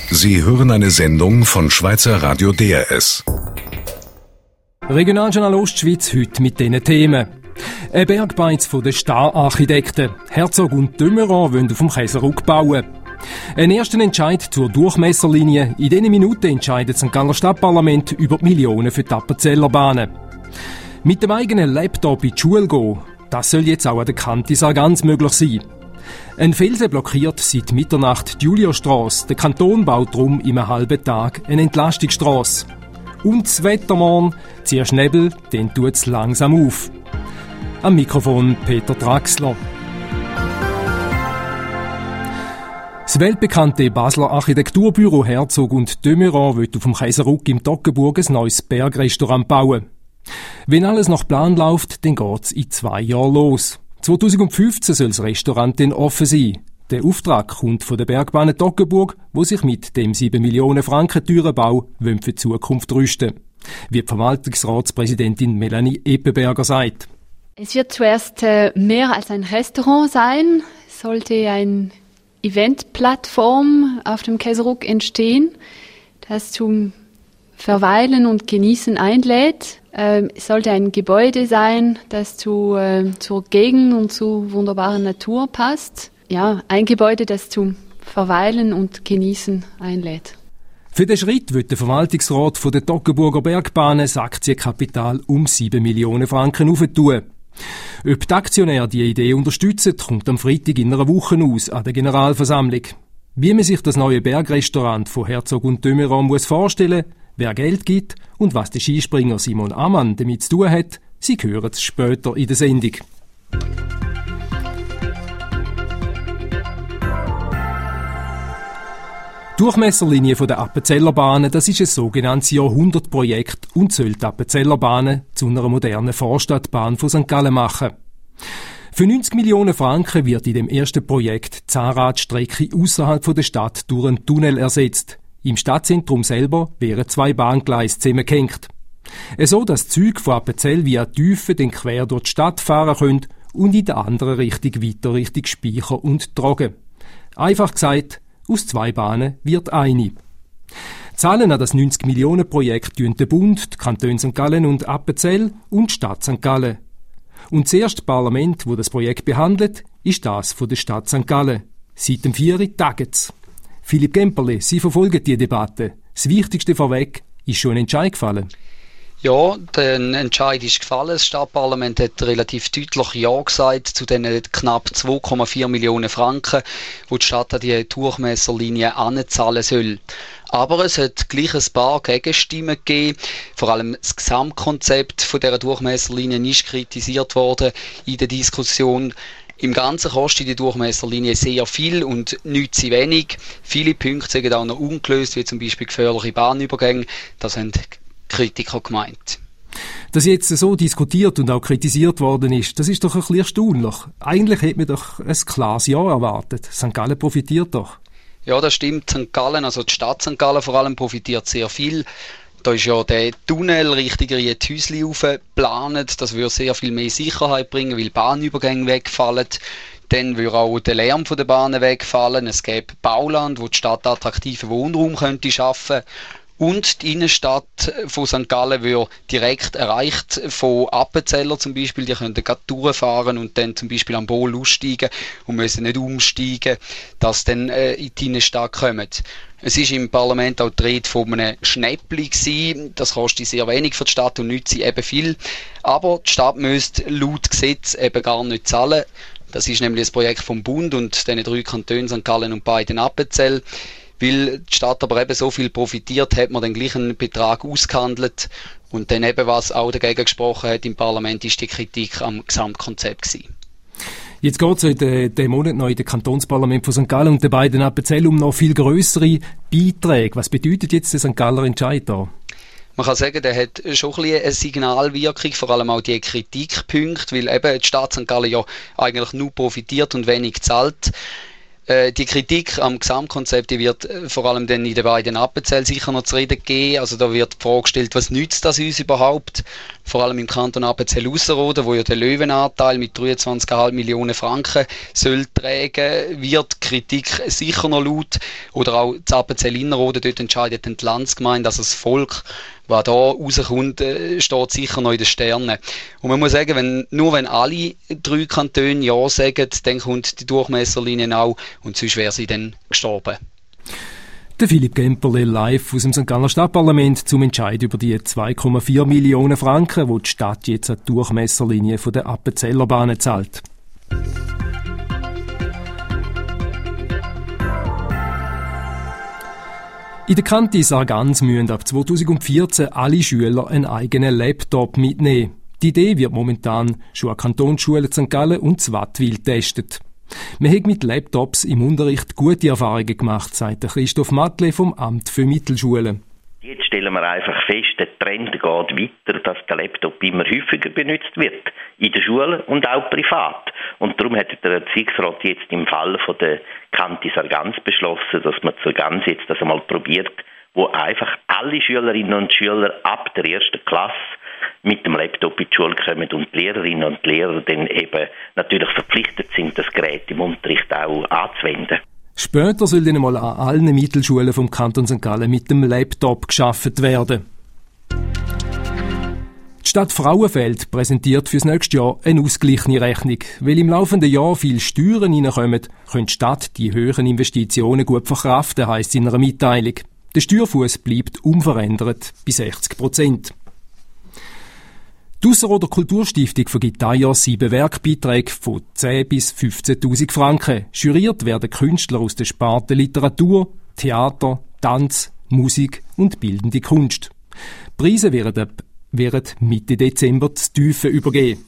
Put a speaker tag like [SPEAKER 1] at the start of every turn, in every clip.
[SPEAKER 1] Sie hören eine Sendung von Schweizer Radio DRS.
[SPEAKER 2] Regionaljournal Ostschweiz heute mit diesen Themen. Ein Bergbeiz von den Star-Architekten. Herzog und de Meuron wollen auf dem Käseruck bauen. Ein ersten Entscheid zur Durchmesserlinie. In diesen Minuten entscheidet das St. Galler Stadtparlament über die Millionen für die Appenzeller Bahnen. Mit dem eigenen Laptop in die Schule gehen, das soll jetzt auch an der Kante ganz möglich sein. Ein Felsen blockiert seit Mitternacht die Julierstrasse. Der Kanton baut darum in einem halben Tag eine Entlastungsstrasse. Und das Wetter morgen, zuerst Nebel, dann tut es langsam auf. Am Mikrofon Peter Draxler. Das weltbekannte Basler Architekturbüro Herzog und de Meuron will auf dem Käseruck im Toggenburg ein neues Bergrestaurant bauen. Wenn alles nach Plan läuft, dann geht's in 2 Jahren los. 2015 soll das Restaurant dann offen sein. Der Auftrag kommt von der Bergbahn Toggenburg, wo sich mit dem 7 Millionen Franken teuren Bau für die Zukunft rüsten. Wie die Verwaltungsratspräsidentin Melanie Eppenberger sagt.
[SPEAKER 3] Es wird zuerst mehr als ein Restaurant sein. Es sollte eine Eventplattform auf dem Käseruck entstehen, das zum Verweilen und Genießen einlädt. Es sollte ein Gebäude sein, das zur Gegend und zur wunderbaren Natur passt. Ja, ein Gebäude, das zum Verweilen und Genießen einlädt.
[SPEAKER 2] Für den Schritt wird der Verwaltungsrat von der Toggenburger Bergbahnen das Aktienkapital um 7 Millionen Franken aufentun. Ob die Aktionäre die Idee unterstützen, kommt am Freitag in einer Woche aus an der Generalversammlung. Wie man sich das neue Bergrestaurant von Herzog und de Meuron muss vorstellen, wer Geld gibt und was der Skispringer Simon Ammann damit zu tun hat, Sie hören es später in der Sendung. Die Durchmesserlinie der Appenzeller Bahnen, das ist ein sogenanntes Jahrhundertprojekt und soll die Appenzeller Bahnen zu einer modernen Vorstadtbahn von St. Gallen machen. Für 90 Millionen Franken wird in dem ersten Projekt die Zahnradstrecke ausserhalb der Stadt durch einen Tunnel ersetzt. Im Stadtzentrum selber wären 2 Bahngleise zusammengehängt. So dass Züge von Appenzell via Tiefen dann quer durch die Stadt fahren können und in der anderen Richtung weiter Richtung Speicher und Trogen. Einfach gesagt, aus 2 Bahnen wird eine. Zahlen an das 90-Millionen-Projekt tun der Bund, die Kantone St. Gallen und Appenzell und die Stadt St. Gallen. Und das erste Parlament, das das Projekt behandelt, ist das von der Stadt St. Gallen. Seit dem 4. taget's. Philipp Gemperle, Sie verfolgen die Debatte. Das Wichtigste vorweg, ist schon ein Entscheid gefallen?
[SPEAKER 4] Ja, der Entscheid ist gefallen. Das Stadtparlament hat relativ deutlich Ja gesagt zu den knapp 2,4 Millionen Franken, die die Stadt an die Durchmesserlinie anzahlen soll. Aber es hat gleich ein paar Gegenstimmen gegeben. Vor allem das Gesamtkonzept von dieser Durchmesserlinie ist kritisiert worden in der Diskussion. Im Ganzen kostet die Durchmesserlinie sehr viel und nichts zu wenig. Viele Punkte sind auch noch ungelöst, wie zum Beispiel gefährliche Bahnübergänge. Das haben Kritiker gemeint.
[SPEAKER 2] Dass jetzt so diskutiert und auch kritisiert worden ist, das ist doch ein bisschen erstaunlich. Eigentlich hätte man doch ein klares Ja erwartet. St. Gallen profitiert doch.
[SPEAKER 4] Ja, das stimmt. St. Gallen, also die Stadt St. Gallen vor allem, profitiert sehr viel. Da ist ja der Tunnel Richtung Riethäusli rauf geplant. Das würde sehr viel mehr Sicherheit bringen, weil Bahnübergänge wegfallen. Dann würde auch der Lärm von der Bahnen wegfallen. Es gäbe Bauland, wo die Stadt attraktiven Wohnraum könnte schaffen. Und die Innenstadt von St. Gallen wird direkt erreicht von Appenzeller zum Beispiel. Die können gerade durchfahren und dann zum Beispiel am Bohl aussteigen und müssen nicht umsteigen, dass dann in die Innenstadt kommen. Es ist im Parlament auch die Rede von einem Schnäppli gewesen. Das kostet sehr wenig für die Stadt und nützt sie eben viel. Aber die Stadt müsste laut Gesetz eben gar nicht zahlen. Das ist nämlich das Projekt vom Bund und diesen 3 Kantonen St. Gallen und beiden Appenzell. Weil die Stadt aber eben so viel profitiert, hat man den gleichen Betrag ausgehandelt. Und dann eben, was auch dagegen gesprochen hat im Parlament, ist die Kritik am Gesamtkonzept gewesen.
[SPEAKER 2] Jetzt geht es diesen Monat noch in das Kantonsparlament von St. Gallen und den beiden Appenzell um noch viel grössere Beiträge. Was bedeutet jetzt der St. Galler Entscheid da?
[SPEAKER 4] Man kann sagen, der hat schon ein bisschen eine Signalwirkung, vor allem auch die Kritikpunkte, weil eben die Stadt St. Gallen ja eigentlich nur profitiert und wenig zahlt. Die Kritik am Gesamtkonzept, die wird vor allem dann in den beiden Appenzell sicher noch zu reden geben. Also da wird die Frage gestellt, was nützt das uns überhaupt? Vor allem im Kanton Appenzell-Ausserrhoden, wo ja der Löwenanteil mit 23,5 Millionen Franken soll tragen, wird Kritik sicher noch laut. Oder auch das Appenzell-Innerrhoden, dort entscheidet die Landsgemeinde, also das Volk, was da rauskommt, steht sicher noch in den Sternen. Und man muss sagen, wenn alle 3 Kantone Ja sagen, dann kommt die Durchmesserlinie auch und sonst wäre sie dann gestorben.
[SPEAKER 2] Der Philipp Gemperle live aus dem St. Galler Stadtparlament zum Entscheid über die 2,4 Millionen Franken, die die Stadt jetzt an die Durchmesserlinie der Appenzeller Bahnen zahlt. In der Kante Sargans müssen ab 2014 alle Schüler einen eigenen Laptop mitnehmen. Die Idee wird momentan schon an Kantonsschulen St. Gallen und in Wattwil getestet. Wir haben mit Laptops im Unterricht gute Erfahrungen gemacht, sagt Christoph Matle vom Amt für Mittelschulen.
[SPEAKER 5] Jetzt stellen wir einfach fest, der Trend geht weiter, dass der Laptop immer häufiger benutzt wird. In der Schule und auch privat. Und darum hat der Erziehungsrat jetzt im Fall von der Kante Sargans beschlossen, dass man Sargans jetzt das einmal probiert, wo einfach alle Schülerinnen und Schüler ab der 1. Klasse mit dem Laptop in die Schule kommen und die Lehrerinnen und Lehrer dann eben natürlich verpflichtet sind, das Gerät im Unterricht auch anzuwenden.
[SPEAKER 2] Später soll dann einmal an allen Mittelschulen vom Kanton St. Gallen mit dem Laptop gearbeitet werden. Die Stadt Frauenfeld präsentiert fürs nächste Jahr eine ausgeglichene Rechnung. Weil im laufenden Jahr viele Steuern reinkommen, kann die Stadt die höheren Investitionen gut verkraften, heisst in einer Mitteilung. Der Steuerfuss bleibt unverändert bei 60%. Die Ausserrhoder Kulturstiftung vergibt dieses Jahr 7 Werkbeiträge von 10.000 bis 15.000 Franken. Juriert werden Künstler aus der Sparte Literatur, Theater, Tanz, Musik und bildende Kunst. Die Preise werden Mitte Dezember zu Tiefen übergeben.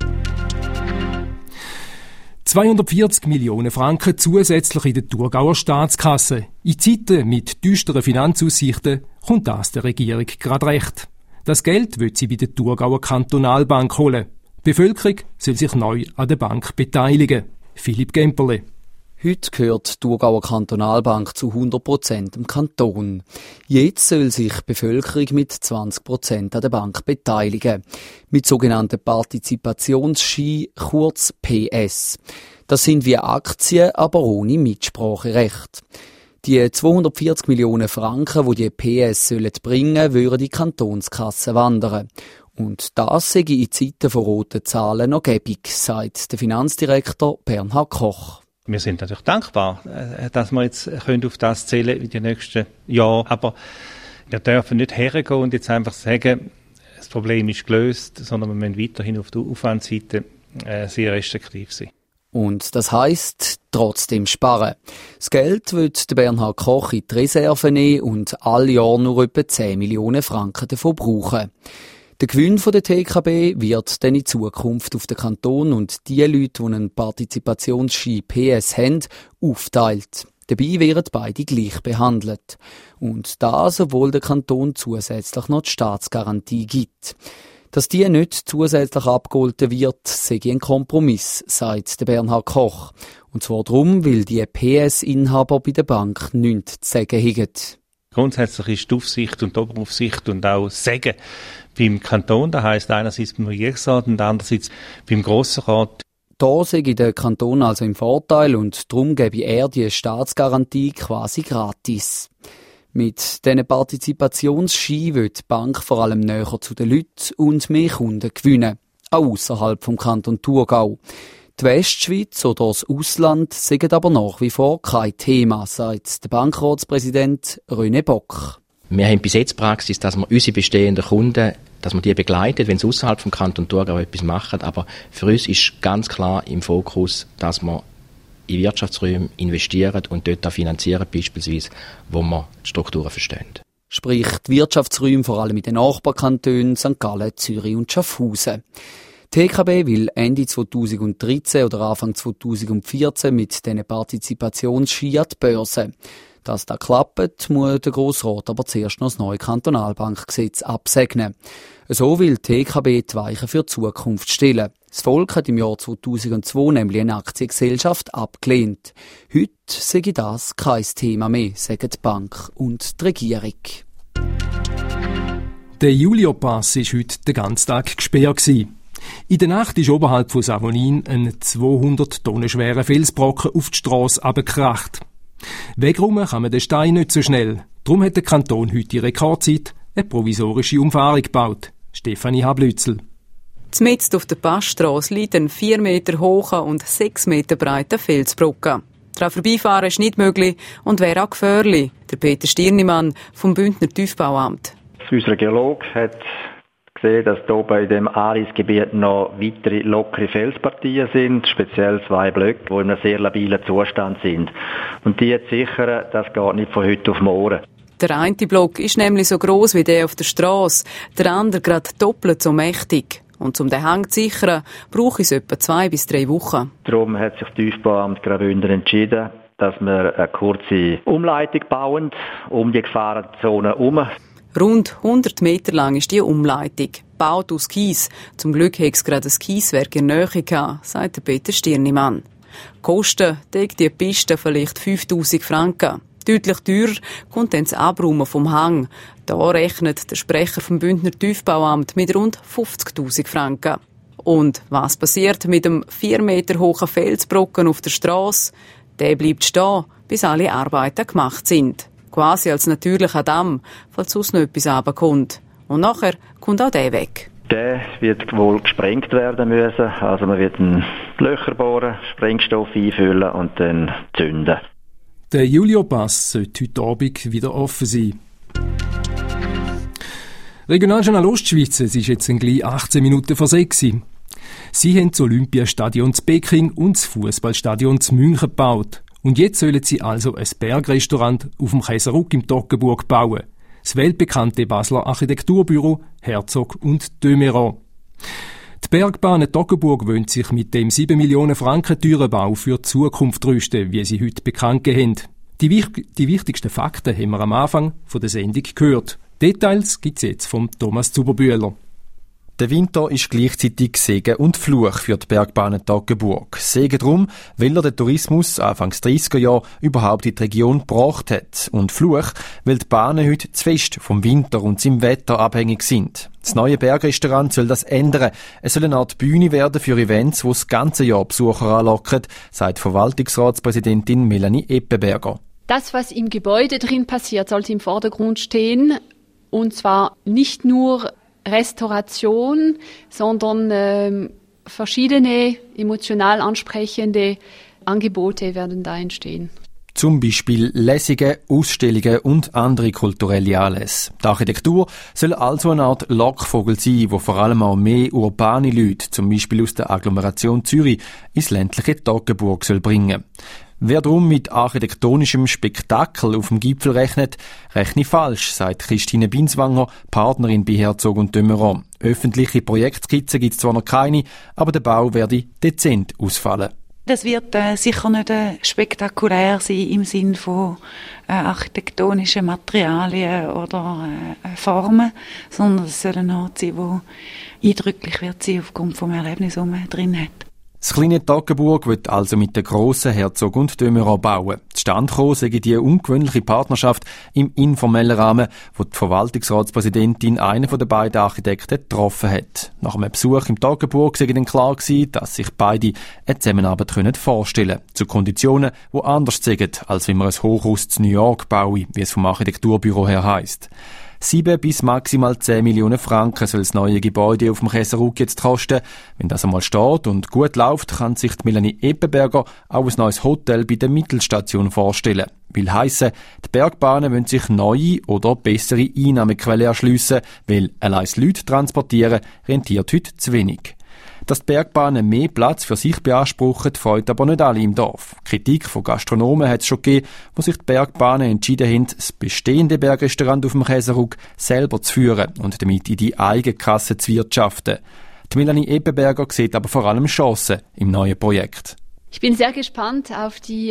[SPEAKER 2] 240 Millionen Franken zusätzlich in der Thurgauer Staatskasse. In Zeiten mit düsteren Finanzaussichten kommt das der Regierung gerade recht. Das Geld will sie bei der Thurgauer Kantonalbank holen. Die Bevölkerung soll sich neu an der Bank beteiligen. Philipp Gemperle.
[SPEAKER 6] Heute gehört die Thurgauer Kantonalbank zu 100% dem Kanton. Jetzt soll sich die Bevölkerung mit 20% an der Bank beteiligen. Mit sogenannten Partizipationsscheinen, kurz PS. Das sind wie Aktien, aber ohne Mitspracherecht. Die 240 Millionen Franken, die PS bringen sollen, würden in die Kantonskasse wandern. Und das sei in Zeiten von roten Zahlen noch gäbig, sagt der Finanzdirektor Bernhard Koch.
[SPEAKER 7] Wir sind natürlich dankbar, dass wir jetzt auf das zählen in den nächsten Jahren. Aber wir dürfen nicht hergehen und jetzt einfach sagen, das Problem ist gelöst, sondern wir müssen weiterhin auf der Aufwandseite sehr restriktiv sein.
[SPEAKER 6] Und das heisst, trotzdem sparen. Das Geld wird Bernhard Koch in die Reserve nehmen und alle Jahr nur etwa 10 Millionen Franken davon brauchen. Der Gewinn der TKB wird dann in Zukunft auf den Kanton und die Leute, die einen Partizipationsschein PS haben, aufteilt. Dabei werden beide gleich behandelt. Und das, obwohl der Kanton zusätzlich noch die Staatsgarantie gibt. Dass die nicht zusätzlich abgegolten wird, sei ein Kompromiss, sagt der Bernhard Koch. Und zwar darum, weil die PS-Inhaber bei der Bank nichts zu sagen haben.
[SPEAKER 7] Grundsätzlich ist die Aufsicht und die Oberaufsicht und auch das Sagen beim Kanton, das heisst einerseits beim Regierungsrat und andererseits beim Grossen Rat.
[SPEAKER 6] Da sei der Kanton also im Vorteil und darum gebe er die Staatsgarantie quasi gratis. Mit diesen Partizipationsscheinen will die Bank vor allem näher zu den Leuten und mehr Kunden gewinnen, auch ausserhalb vom Kanton Thurgau. Die Westschweiz oder das Ausland sind aber nach wie vor kein Thema, sagt der Bankratspräsident René Bock.
[SPEAKER 8] Wir haben bis jetzt die Praxis, dass wir unsere bestehenden Kunden, dass wir die begleiten, wenn sie außerhalb vom Kanton Thurgau etwas machen. Aber für uns ist ganz klar im Fokus, dass wir in Wirtschaftsräume investieren und dort auch finanzieren, beispielsweise, wo wir die Strukturen verstehen.
[SPEAKER 6] Sprich, die Wirtschaftsräume vor allem in den Nachbarkantonen St. Gallen, Zürich und Schaffhausen. Die TKB will Ende 2013 oder Anfang 2014 mit diesen Partizipationsscheinen an die Börse. Dass das klappt, muss der Grossrat aber zuerst noch das neue Kantonalbankgesetz absegnen. So will die TKB die Weichen für die Zukunft stellen. Das Volk hat im Jahr 2002 nämlich eine Aktiengesellschaft abgelehnt. Heute sei das kein Thema mehr, sagen die Bank und die Regierung.
[SPEAKER 2] Der Juliopass war heute den ganzen Tag gesperrt. In der Nacht ist oberhalb von Savonin ein 200 Tonnen schwerer Felsbrocken auf die Strasse abgekracht. Wegräumen kann man den Stein nicht so schnell. Darum hat der Kanton heute in Rekordzeit eine provisorische Umfahrung gebaut. Stefanie Hablützel.
[SPEAKER 9] Mitten auf der Passstrasse liegt ein 4 Meter hoher und 6 Meter breiter Felsbrocken. Daran vorbeifahren ist nicht möglich und wäre auch gefährlich. Der Peter Stirnimann vom Bündner Tiefbauamt.
[SPEAKER 10] Unser Geologe hat gesehen, dass hier oben in dem Ahrensgebiet noch weitere lockere Felspartien sind, speziell 2 Blöcke, die in einem sehr labilen Zustand sind. Und die zu sichern, das geht nicht von heute auf morgen.
[SPEAKER 9] Der eine Block ist nämlich so gross wie der auf der Strasse, der andere gerade doppelt so mächtig. Und um den Hang zu sichern, brauche es etwa 2 bis 3 Wochen.
[SPEAKER 10] Darum hat sich das Tiefbauamt Graubünden entschieden, dass wir eine kurze Umleitung bauen, um die Gefahrenzone herum.
[SPEAKER 9] Rund 100 Meter lang ist die Umleitung, gebaut aus Kies. Zum Glück hat es gerade ein Kieswerk in der Nähe gehabt, sagt Peter Stirnimann. Kosten deckt die Piste vielleicht 5'000 Franken. Deutlich teurer kommt dann das Abräumen vom Hang. Da rechnet der Sprecher vom Bündner Tiefbauamt mit rund 50'000 Franken. Und was passiert mit dem 4 Meter hohen Felsbrocken auf der Strasse? Der bleibt stehen, bis alle Arbeiten gemacht sind. Quasi als natürlicher Damm, falls sonst noch etwas runterkommt. Und nachher kommt auch der weg.
[SPEAKER 10] Der wird wohl gesprengt werden müssen. Also man wird Löcher bohren, Sprengstoff einfüllen und dann zünden.
[SPEAKER 2] Der Juliopass sollte heute Abend wieder offen sein. Regionaljournal Ostschweiz, es ist jetzt gleich 18 Minuten vor 6 Uhr. Sie haben das Olympiastadion in Peking und das Fußballstadion in München gebaut. Und jetzt sollen sie also ein Bergrestaurant auf dem Käserug im Toggenburg bauen. Das weltbekannte Basler Architekturbüro Herzog und de Meuron. Die Bergbahn Toggenburg wöhnt sich mit dem 7 Millionen Franken teuren Bau für die Zukunft rüsten, wie sie heute bekannt gegeben haben. Die wichtigsten Fakten haben wir am Anfang von der Sendung gehört. Details gibt es jetzt vom Thomas Zuberbühler.
[SPEAKER 11] Der Winter ist gleichzeitig Segen und Fluch für die Bergbahn Toggenburg. Segen drum, weil er den Tourismus Anfangs 30er Jahre überhaupt in die Region gebracht hat. Und Fluch, weil die Bahnen heute zu fest vom Winter und seinem Wetter abhängig sind. Das neue Bergrestaurant soll das ändern. Es soll eine Art Bühne werden für Events, die das ganze Jahr Besucher anlocken, sagt Verwaltungsratspräsidentin Melanie Eppenberger.
[SPEAKER 3] Das, was im Gebäude drin passiert, sollte im Vordergrund stehen. Und zwar nicht nur Restauration, sondern verschiedene emotional ansprechende Angebote werden da entstehen.
[SPEAKER 11] Zum Beispiel Lesungen, Ausstellungen und andere kulturelle Anlässe. Die Architektur soll also eine Art Lockvogel sein, wo vor allem auch mehr urbane Leute, zum Beispiel aus der Agglomeration Zürich, ins ländliche Toggenburg soll bringen. Wer darum mit architektonischem Spektakel auf dem Gipfel rechnet, rechne falsch, sagt Christine Binswanger, Partnerin bei Herzog und de Meuron. Öffentliche Projektskizzen gibt es zwar noch keine, aber der Bau werde dezent ausfallen.
[SPEAKER 12] Das wird sicher nicht spektakulär sein im Sinn von architektonischen Materialien oder Formen, sondern es soll ein Ort sein, der eindrücklich wird sein aufgrund des Erlebnisses, das man drin hat.
[SPEAKER 11] Das kleine Toggenburg wird also mit der grossen Herzog und de Meuron bauen. Zustande gekommen sei die ungewöhnliche Partnerschaft im informellen Rahmen, wo die Verwaltungsratspräsidentin einen der beiden Architekten getroffen hat. Nach einem Besuch im Toggenburg sei dann klar gewesen, dass sich beide eine Zusammenarbeit vorstellen können. Zu Konditionen, die anders sind, als wenn man ein Hochhaus in New York baue, wie es vom Architekturbüro her heisst. 7 bis maximal 10 Millionen Franken soll das neue Gebäude auf dem Käserug jetzt kosten. Wenn das einmal steht und gut läuft, kann sich die Melanie Eppenberger auch ein neues Hotel bei der Mittelstation vorstellen. Will heissen, die Bergbahnen wollen sich neue oder bessere Einnahmequellen erschliessen, weil allein Leute transportieren rentiert heute zu wenig. Dass die Bergbahnen mehr Platz für sich beanspruchen, freut aber nicht alle im Dorf. Kritik von Gastronomen hat es schon gegeben, wo sich die Bergbahnen entschieden haben, das bestehende Bergrestaurant auf dem Käserug selber zu führen und damit in die Eigenkasse zu wirtschaften. Die Melanie Eppenberger sieht aber vor allem Chancen im neuen Projekt.
[SPEAKER 3] Ich bin sehr gespannt auf die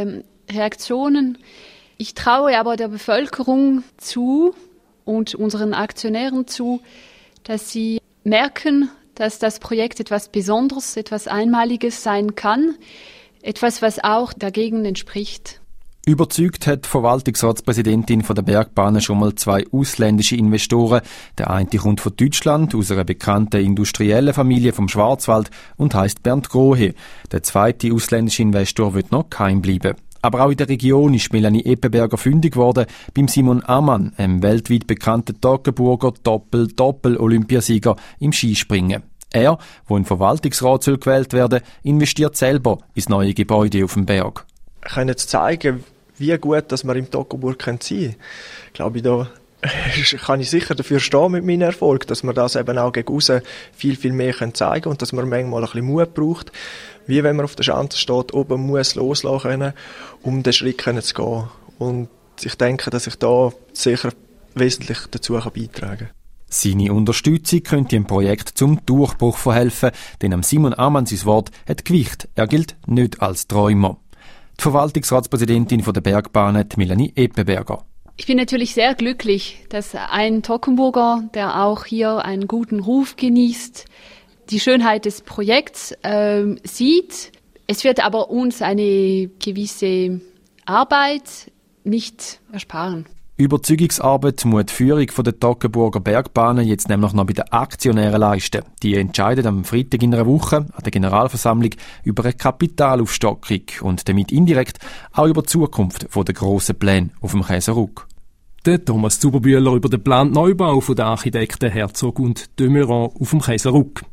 [SPEAKER 3] Reaktionen. Ich traue aber der Bevölkerung zu und unseren Aktionären zu, dass sie merken, dass das Projekt etwas Besonderes, etwas Einmaliges sein kann, etwas, was auch der Gegend entspricht.
[SPEAKER 11] Überzeugt hat die Verwaltungsratspräsidentin von der Bergbahnen schon mal 2 ausländische Investoren. Der eine kommt von Deutschland, aus einer bekannten industriellen Familie vom Schwarzwald und heisst Bernd Grohe. Der zweite ausländische Investor wird noch geheim bleiben. Aber auch in der Region ist Melanie Eppenberger fündig geworden beim Simon Ammann, einem weltweit bekannten Toggenburger Doppel-Olympiasieger im Skispringen. Er, der im Verwaltungsrat gewählt werden soll, investiert selber ins neue Gebäude auf dem Berg.
[SPEAKER 13] Ich kann jetzt zeigen, wie gut dass wir im Toggenburg sein können. Ich glaube, da kann ich sicher dafür stehen mit meinem Erfolg, dass wir das eben auch gegen aussen viel, viel mehr zeigen können und dass man manchmal ein bisschen Mut braucht, wie wenn man auf der Schanze steht, oben muss loslassen können, um den Schritt zu gehen. Und ich denke, dass ich da sicher wesentlich dazu beitragen kann.
[SPEAKER 11] Seine Unterstützung könnte im Projekt zum Durchbruch verhelfen, denn am Simon Ammann sein Wort hat Gewicht. Er gilt nicht als Träumer. Die Verwaltungsratspräsidentin der Bergbahnen, Melanie Eppenberger.
[SPEAKER 3] Ich bin natürlich sehr glücklich, dass ein Toggenburger, der auch hier einen guten Ruf genießt, die Schönheit des Projekts sieht. Es wird aber uns eine gewisse Arbeit nicht ersparen.
[SPEAKER 11] Überzeugungsarbeit muss die Führung der Toggenburger Bergbahnen jetzt nämlich noch bei den Aktionären leisten. Die entscheiden am Freitag in einer Woche an der Generalversammlung über eine Kapitalaufstockung und damit indirekt auch über die Zukunft der grossen Pläne auf dem Käseruck.
[SPEAKER 2] Der Thomas Zuberbühler über den geplanten Neubau der Architekten Herzog und de Meuron auf dem Käseruck.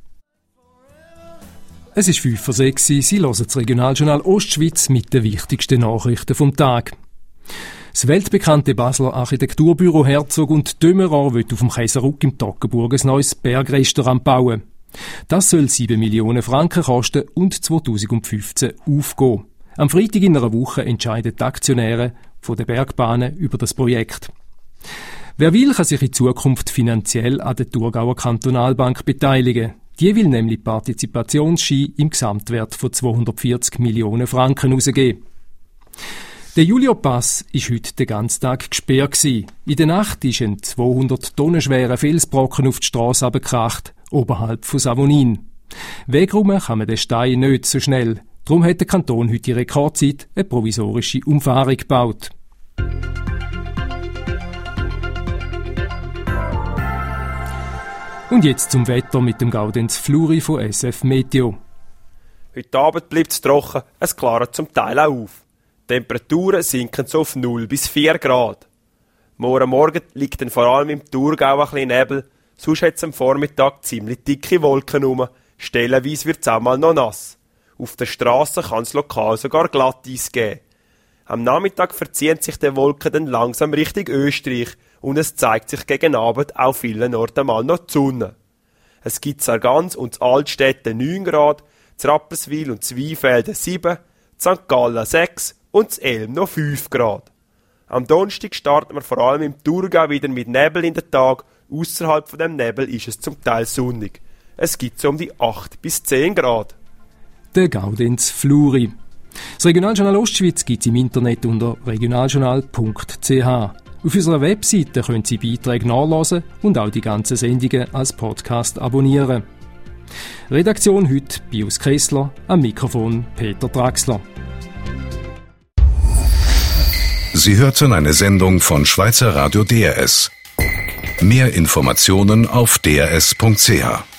[SPEAKER 2] Es ist 5:06 Uhr, Sie hören das Regionaljournal Ostschweiz mit den wichtigsten Nachrichten vom Tag. Das weltbekannte Basler Architekturbüro Herzog und de Meuron will auf dem Käseruck im Toggenburg ein neues Bergrestaurant bauen. Das soll 7 Millionen Franken kosten und 2015 aufgehen. Am Freitag in einer Woche entscheiden die Aktionäre von der Bergbahnen über das Projekt. Wer will, kann sich in Zukunft finanziell an der Thurgauer Kantonalbank beteiligen. Die will nämlich Partizipationsschein im Gesamtwert von 240 Millionen Franken herausgeben. Der Julio-Pass war heute den ganzen Tag gesperrt gewesen. In der Nacht ist ein 200 Tonnen schwerer Felsbrocken auf die Strasse runtergekracht, oberhalb von Savonin. Wegräumen kann man den Stein nicht so schnell. Darum hat der Kanton heute in Rekordzeit eine provisorische Umfahrung gebaut. Und jetzt zum Wetter mit dem Gaudenz Fluri von SF Meteo.
[SPEAKER 14] Heute Abend bleibt es trocken, es klart zum Teil auch auf. Die Temperaturen sinken so auf 0 bis 4 Grad. Morgen liegt dann vor allem im Thurgau ein bisschen Nebel, sonst hat es am Vormittag ziemlich dicke Wolken rum, stellenweise wird es auch mal noch nass. Auf der Strasse kann es lokal sogar Glatteis geben. Am Nachmittag verziehen sich die Wolken dann langsam Richtung Österreich und es zeigt sich gegen Abend auch vielen Orten mal noch die Sonne. Es gibt Sargans und Altstädte 9 Grad, Rapperswil und Zweifelden 7, St. Gallen 6 und Elm noch 5 Grad. Am Donnerstag starten wir vor allem im Thurgau wieder mit Nebel in den Tag. Ausserhalb von dem Nebel ist es zum Teil sonnig. Es gibt so um die 8 bis 10 Grad.
[SPEAKER 2] Der Gaudenz Fluri. Das Regionaljournal Ostschweiz gibt es im Internet unter regionaljournal.ch. Auf unserer Webseite können Sie Beiträge nachlesen und auch die ganzen Sendungen als Podcast abonnieren. Redaktion heute Pius Kessler, am Mikrofon Peter Traxler.
[SPEAKER 1] Sie hörten eine Sendung von Schweizer Radio DRS. Mehr Informationen auf drs.ch.